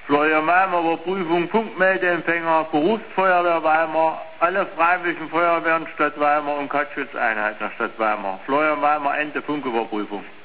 Florian Weimar, Überprüfung, Punktmeldeempfänger, Berufsfeuerwehr Weimar, alle freiwilligen Feuerwehren Stadt Weimar und Katschuseinheiten der Stadt Weimar. Florian Weimar, Ende Funküberprüfung.